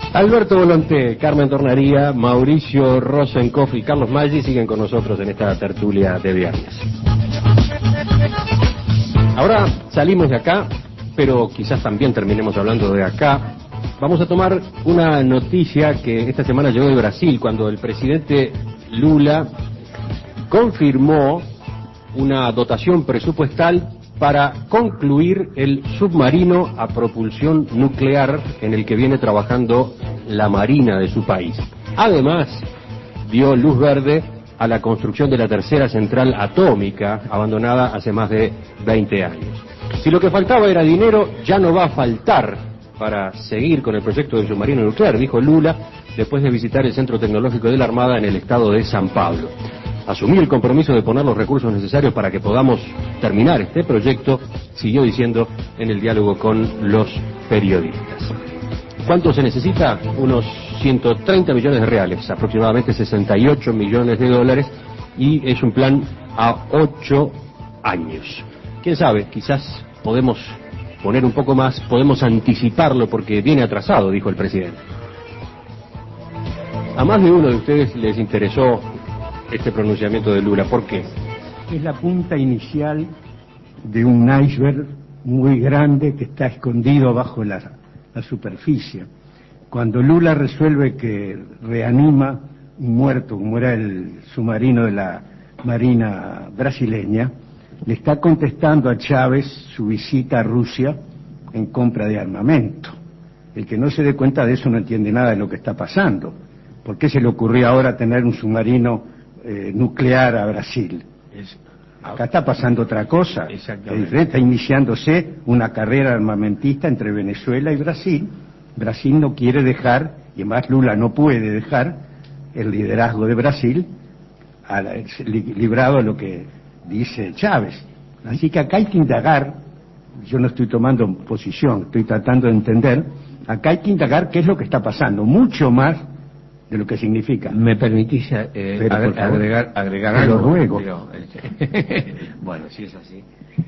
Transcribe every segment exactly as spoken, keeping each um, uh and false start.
Alberto Volonté, Carmen Tornaría, Mauricio Rosenkoff y Carlos Maggi siguen con nosotros en esta tertulia de viernes. Ahora salimos de acá, pero quizás también terminemos hablando de acá. Vamos a tomar una noticia que esta semana llegó de Brasil, cuando el presidente Lula confirmó una dotación presupuestal para concluir el submarino a propulsión nuclear en el que viene trabajando la Marina de su país. Además, dio luz verde a la construcción de la tercera central atómica, abandonada hace más de veinte años. Si lo que faltaba era dinero, ya no va a faltar para seguir con el proyecto del submarino nuclear, dijo Lula, después de visitar el Centro Tecnológico de la Armada en el estado de San Pablo. Asumí el compromiso de poner los recursos necesarios para que podamos terminar este proyecto, siguió diciendo en el diálogo con los periodistas. ¿Cuánto se necesita? Unos ciento treinta millones de reales, aproximadamente sesenta y ocho millones de dólares, y es un plan a ocho años. ¿Quién sabe? Quizás podemos poner un poco más, podemos anticiparlo porque viene atrasado, dijo el presidente. A más de uno de ustedes les interesó este pronunciamiento de Lula. ¿Por qué? Es la punta inicial de un iceberg muy grande que está escondido bajo la, la superficie. Cuando Lula resuelve que reanima un muerto, como era el submarino de la Marina brasileña, le está contestando a Chávez su visita a Rusia en compra de armamento. El que no se dé cuenta de eso no entiende nada de lo que está pasando. ¿Por qué se le ocurrió ahora tener un submarino Eh, nuclear a Brasil? Es, acá está pasando otra cosa. Está iniciándose una carrera armamentista entre Venezuela y Brasil. Brasil no quiere dejar, y además Lula no puede dejar el liderazgo de Brasil a la, li, librado a lo que dice Chávez. Así que acá hay que indagar. Yo no estoy tomando posición, estoy tratando de entender. Acá hay que indagar qué es lo que está pasando, mucho más de lo que significa. ¿Me permitís eh, Pero, agregar, agregar, agregar algo? algo? Luego. Pero, este, bueno, si es así.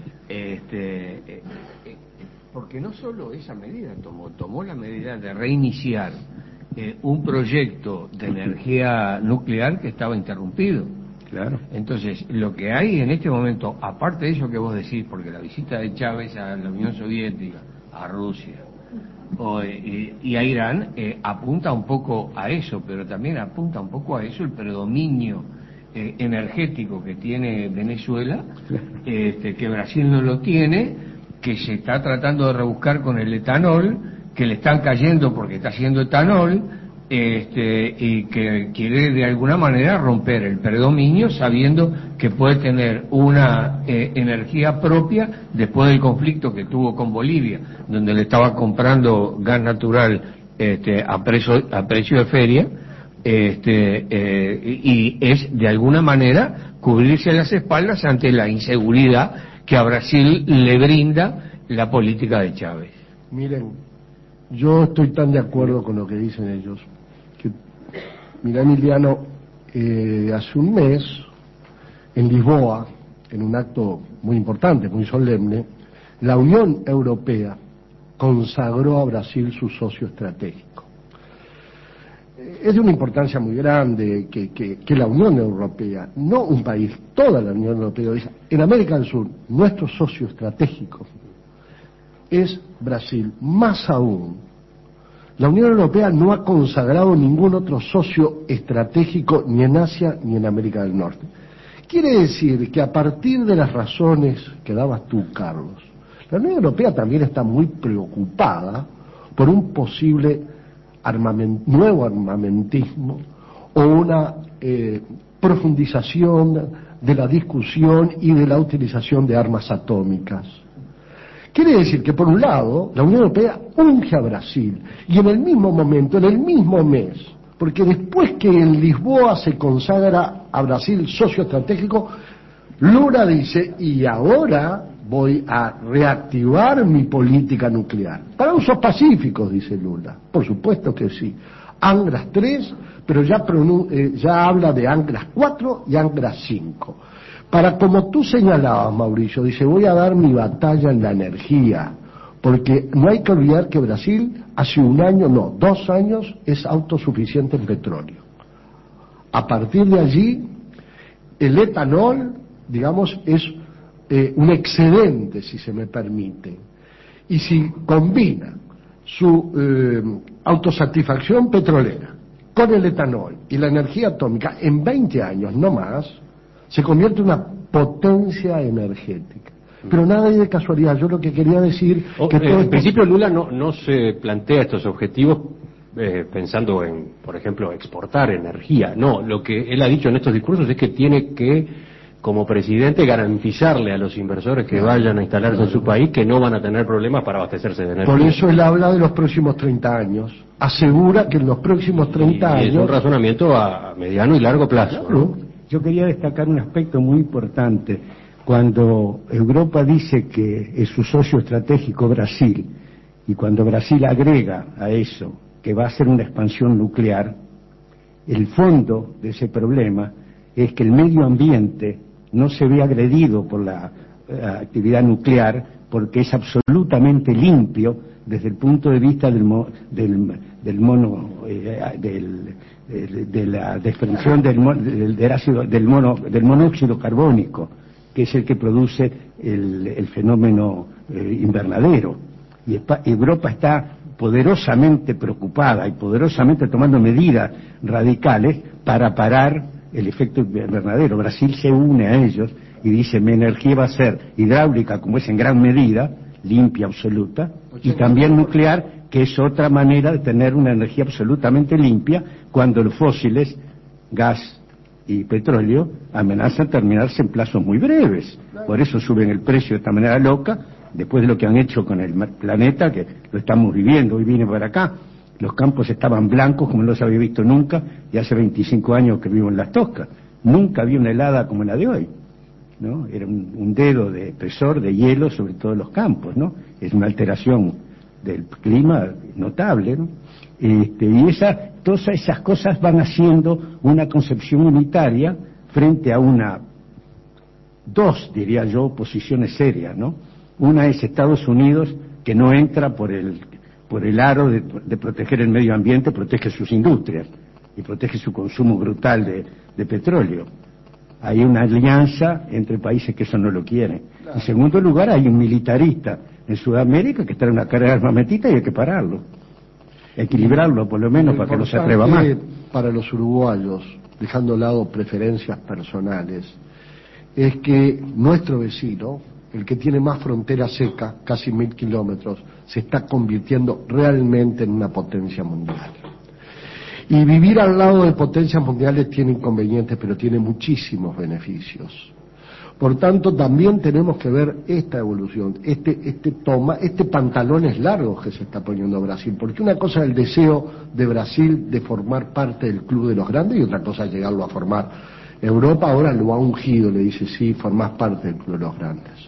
Este, eh, eh, porque no solo esa medida tomó, tomó la medida de reiniciar eh, un proyecto de energía nuclear que estaba interrumpido. Claro. Entonces, lo que hay en este momento, aparte de eso que vos decís, porque la visita de Chávez a la Unión Soviética, a Rusia, O, eh, y a Irán eh, apunta un poco a eso, pero también apunta un poco a eso el predominio eh, energético que tiene Venezuela, este, que Brasil no lo tiene, que se está tratando de rebuscar con el etanol, que le están cayendo porque está haciendo etanol, este, y que quiere de alguna manera romper el predominio sabiendo que puede tener una eh, energía propia después del conflicto que tuvo con Bolivia, donde le estaba comprando gas natural este, a, precio, a precio de feria, este, eh, y es de alguna manera cubrirse las espaldas ante la inseguridad que a Brasil le brinda la política de Chávez. Miren, yo estoy tan de acuerdo con lo que dicen ellos, que, mira Emiliano, eh, hace un mes, en Lisboa, en un acto muy importante, muy solemne, la Unión Europea consagró a Brasil su socio estratégico. Eh, es de una importancia muy grande que, que, que la Unión Europea, no un país, toda la Unión Europea, dice, en América del Sur, nuestro socio estratégico es Brasil. Más aún, la Unión Europea no ha consagrado ningún otro socio estratégico ni en Asia ni en América del Norte. Quiere decir que a partir de las razones que dabas tú, Carlos, la Unión Europea también está muy preocupada por un posible armament, nuevo armamentismo o una eh, profundización de la discusión y de la utilización de armas atómicas. Quiere decir que, por un lado, la Unión Europea unge a Brasil, y en el mismo momento, en el mismo mes, porque después que en Lisboa se consagra a Brasil socio estratégico, Lula dice, y ahora voy a reactivar mi política nuclear. Para usos pacíficos, dice Lula. Por supuesto que sí. Angras tres, pero ya, eh, ya habla de Angras cuatro y Angras cinco. Para, como tú señalabas, Mauricio, dice, voy a dar mi batalla en la energía, porque no hay que olvidar que Brasil hace un año, no, dos años es autosuficiente en petróleo. A partir de allí, el etanol, digamos, es eh, un excedente, si se me permite. Y si combina su eh, autosatisfacción petrolera con el etanol y la energía atómica, en veinte años, no más, se convierte en una potencia energética. Pero nada de casualidad. Yo lo que quería decir... Oh, que eh, todo en esto... principio Lula no, no se plantea estos objetivos eh, pensando en, por ejemplo, exportar energía. No, lo que él ha dicho en estos discursos es que tiene que, como presidente, garantizarle a los inversores que vayan a instalarse claro. en su país que no van a tener problemas para abastecerse de energía. Por eso él habla de los próximos treinta años. Asegura que en los próximos treinta y, y años... es un razonamiento a mediano y largo plazo, ¿no? Yo quería destacar un aspecto muy importante. Cuando Europa dice que es su socio estratégico Brasil, y cuando Brasil agrega a eso que va a ser una expansión nuclear, el fondo de ese problema es que el medio ambiente no se ve agredido por la eh, actividad nuclear, porque es absolutamente limpio desde el punto de vista del, mo, del, del mono eh, del, de, de la desprensión del, del, del ácido del mono del monóxido carbónico, que es el que produce el, el fenómeno eh, invernadero. Y Europa está poderosamente preocupada y poderosamente tomando medidas radicales para parar el efecto invernadero. Brasil se une a ellos y dice: mi energía va a ser hidráulica, como es en gran medida, limpia, absoluta, y también nuclear, que es otra manera de tener una energía absolutamente limpia cuando los fósiles, gas y petróleo, amenazan terminarse en plazos muy breves. Por eso suben el precio de esta manera loca, después de lo que han hecho con el planeta, que lo estamos viviendo. Hoy vine para acá, los campos estaban blancos como no se había visto nunca, y hace veinticinco años que vivo en Las Toscas. Nunca vi una helada como la de hoy, ¿no? Era un, un dedo de espesor de hielo sobre todos los campos, ¿no? Es una alteración del clima notable, ¿no? Este, y esa, todas esas cosas van haciendo una concepción unitaria frente a una, dos, diría yo, posiciones serias, ¿no? Una es Estados Unidos, que no entra por el, por el aro de, de proteger el medio ambiente, protege sus industrias y protege su consumo brutal de, de petróleo. Hay una alianza entre países que eso no lo quieren. En segundo lugar, hay un militarista en Sudamérica que trae una carga armamentista y hay que pararlo. Equilibrarlo, por lo menos, para que no se atreva más. Para los uruguayos, dejando a lado preferencias personales, es que nuestro vecino, el que tiene más frontera seca, casi mil kilómetros, se está convirtiendo realmente en una potencia mundial. Y vivir al lado de potencias mundiales tiene inconvenientes, pero tiene muchísimos beneficios. Por tanto, también tenemos que ver esta evolución, este, este toma, este pantalones largos que se está poniendo Brasil, porque una cosa es el deseo de Brasil de formar parte del club de los grandes y otra cosa es llegarlo a formar. Europa ahora lo ha ungido, le dice: sí, formás parte del club de los grandes.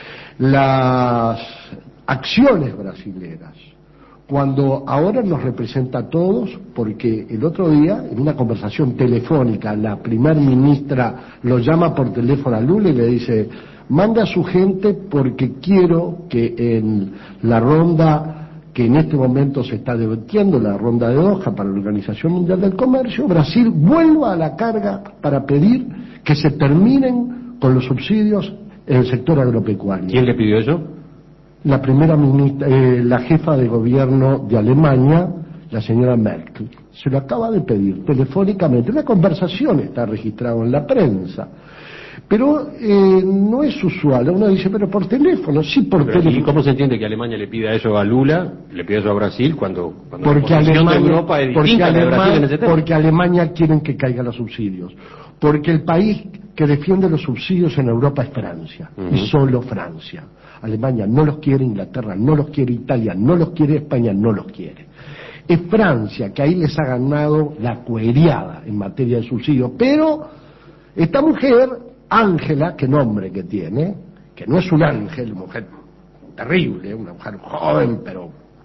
Las acciones brasileras, cuando ahora nos representa a todos, porque el otro día, en una conversación telefónica, la primer ministra lo llama por teléfono a Lula y le dice: manda a su gente porque quiero que en la ronda que en este momento se está debatiendo, la ronda de Doha para la Organización Mundial del Comercio, Brasil vuelva a la carga para pedir que se terminen con los subsidios en el sector agropecuario. ¿Quién le pidió eso? La primera ministra, eh, la jefa de gobierno de Alemania, la señora Merkel. Se lo acaba de pedir telefónicamente. Una conversación está registrada en la prensa. Pero eh, no es usual. Uno dice: pero por teléfono, sí, por pero, teléfono. ¿y cómo se entiende que Alemania le pida eso a Lula, le pida eso a Brasil, cuando, cuando porque la posición Alemania, de Europa es porque, distinta a la de Brasil Alemania, en ese tema? porque Alemania quieren que caigan los subsidios. Porque el país que defiende los subsidios en Europa es Francia, uh-huh. y solo Francia. Alemania no los quiere, Inglaterra no los quiere, Italia no los quiere, España no los quiere. Es Francia que ahí les ha ganado la cueriada en materia de subsidios. Pero esta mujer, Ángela, qué nombre que tiene, que no es un ángel, una mujer terrible, una mujer joven pero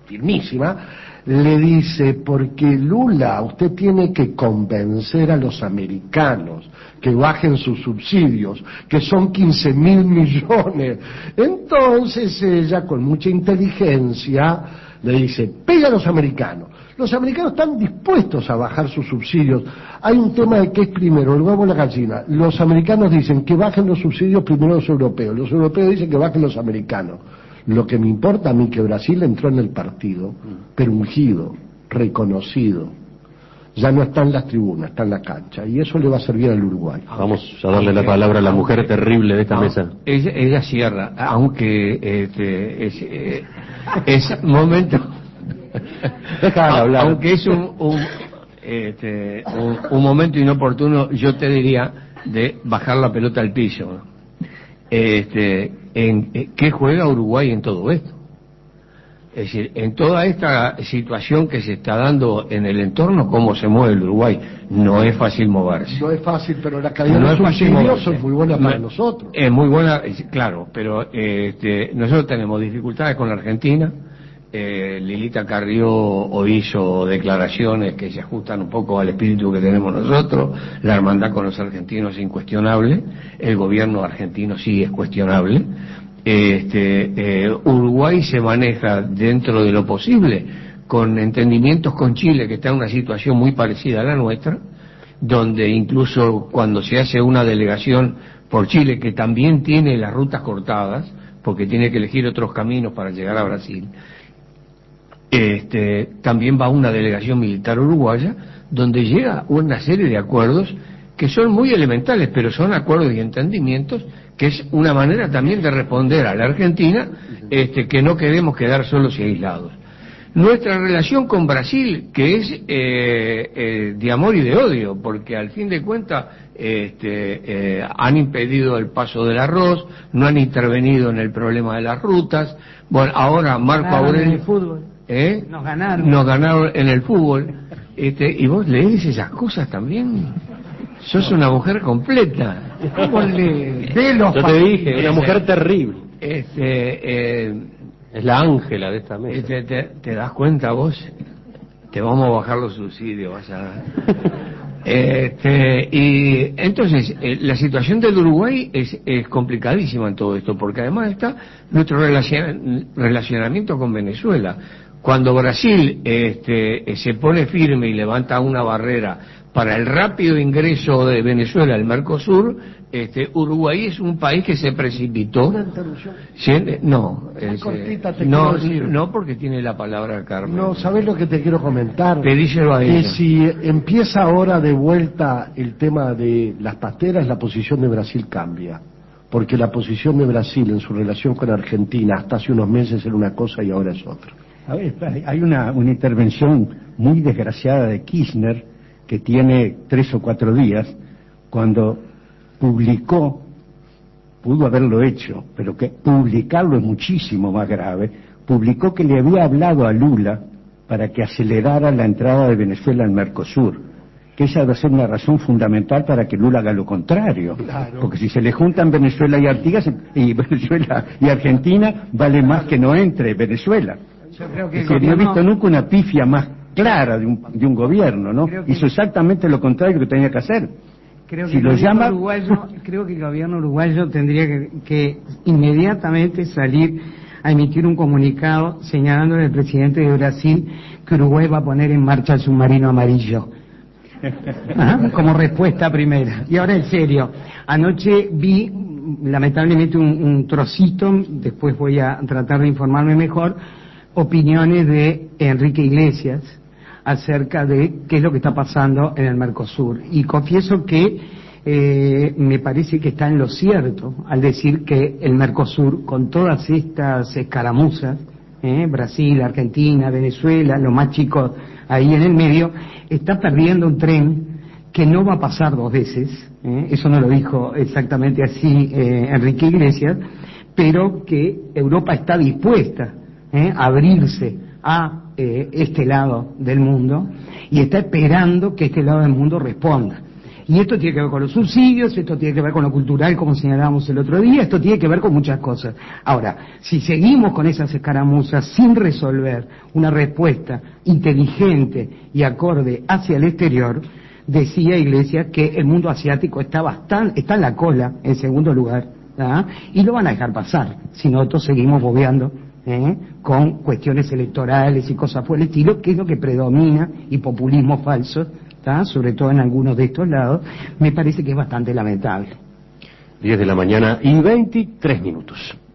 firmísima, le dice, porque Lula, usted tiene que convencer a los americanos que bajen sus subsidios, que son quince mil millones. Entonces ella, con mucha inteligencia, le dice, pega a los americanos. Los americanos están dispuestos a bajar sus subsidios. Hay un tema de qué es primero, el huevo o la gallina. Los americanos dicen que bajen los subsidios primero los europeos. Los europeos dicen que bajen los americanos. Lo que me importa a mí que Brasil entró en el partido, pero ungido, reconocido. Ya no está en las tribunas, está en la cancha. Y eso le va a servir al Uruguay. Vamos a darle la palabra a la mujer terrible de esta no, mesa. Ella, ella cierra, aunque este, es, eh, es momento... Déjala hablar. Aunque es un, un, este, un, un momento inoportuno, yo te diría de bajar la pelota al piso. Este, en, ¿qué juega Uruguay en todo esto? Es decir, en toda esta situación que se está dando en el entorno, ¿cómo se mueve el Uruguay? No es fácil moverse. No es fácil, pero la calidad no de los subsidios son muy buenas para no, nosotros. Es muy buena, claro, pero este, nosotros tenemos dificultades con la Argentina. Eh, Lilita Carrió hizo declaraciones que se ajustan un poco al espíritu que tenemos nosotros. La hermandad con los argentinos es incuestionable, el gobierno argentino sí es cuestionable. Este, eh, Uruguay se maneja dentro de lo posible con entendimientos con Chile, que está en una situación muy parecida a la nuestra, donde incluso cuando se hace una delegación por Chile, que también tiene las rutas cortadas porque tiene que elegir otros caminos para llegar a Brasil, Este, también va una delegación militar uruguaya donde llega una serie de acuerdos que son muy elementales, pero son acuerdos y entendimientos que es una manera también de responder a la Argentina, este, que no queremos quedar solos y aislados. Nuestra relación con Brasil, que es eh, eh, de amor y de odio, porque al fin de cuentas este, eh, han impedido el paso del arroz, no han intervenido en el problema de las rutas. Bueno, ahora Marco Aurelio... ¿Eh? Nos ganaron. Nos ganaron en el fútbol. Este, y vos lees esas cosas también. Sos una mujer completa. ¿Cómo le... de los Yo te dije, una mujer terrible. Este, eh, es la Ángela de esta mesa. Este, te, ¿Te das cuenta vos? Te vamos a bajar los subsidios. Vas a... Este, y entonces eh, la situación del Uruguay es, es complicadísima en todo esto, porque además está nuestro relacion, relacionamiento con Venezuela. Cuando Brasil este, se pone firme y levanta una barrera para el rápido ingreso de Venezuela al Mercosur, este, Uruguay es un país que se precipitó. ¿Una interrupción? ¿Sí? No, es, cortita te no, quiero decir. no, porque tiene la palabra Carmen. No, ¿sabés lo que te quiero comentar? Pedíselo a que ella. si empieza ahora de vuelta el tema de las pasteras, la posición de Brasil cambia. Porque la posición de Brasil en su relación con Argentina hasta hace unos meses era una cosa y ahora es otra. A ver, hay una, una intervención muy desgraciada de Kirchner que tiene tres o cuatro días, cuando publicó, pudo haberlo hecho, pero que publicarlo es muchísimo más grave, publicó que le había hablado a Lula para que acelerara la entrada de Venezuela al Mercosur, que esa debe ser una razón fundamental para que Lula haga lo contrario, claro. Porque si se le juntan Venezuela y Artigas, y Venezuela y Argentina, vale más que no entre Venezuela. Yo creo que es que gobierno... no he visto nunca una pifia más clara de un, de un gobierno, ¿no? Que... Hizo exactamente lo contrario que tenía que hacer. Creo que, si el lo gobierno llama... uruguayo, creo que el gobierno uruguayo tendría que, que inmediatamente salir a emitir un comunicado señalando al presidente de Brasil que Uruguay va a poner en marcha el submarino amarillo. ¿Ah? Como respuesta primera. Y ahora en serio, anoche vi lamentablemente un, un trocito, después voy a tratar de informarme mejor, opiniones de Enrique Iglesias acerca de qué es lo que está pasando en el Mercosur. Y confieso que eh, me parece que está en lo cierto al decir que el Mercosur, con todas estas escaramuzas, eh, Brasil, Argentina, Venezuela, los más chicos ahí en el medio, está perdiendo un tren que no va a pasar dos veces, eh, eso no lo dijo exactamente así eh, Enrique Iglesias, pero que Europa está dispuesta eh, a abrirse a eh, este lado del mundo y está esperando que este lado del mundo responda. Y esto tiene que ver con los subsidios, esto tiene que ver con lo cultural, como señalábamos el otro día, esto tiene que ver con muchas cosas. Ahora, si seguimos con esas escaramuzas sin resolver una respuesta inteligente y acorde hacia el exterior, decía Iglesias que el mundo asiático está bastante, está en la cola, en segundo lugar, ¿tá? Y lo van a dejar pasar, si nosotros seguimos bobeando ¿eh? con cuestiones electorales y cosas por el estilo, que es lo que predomina, y populismo falso, ¿tá? Sobre todo en algunos de estos lados, me parece que es bastante lamentable. diez de la mañana y veintitrés minutos.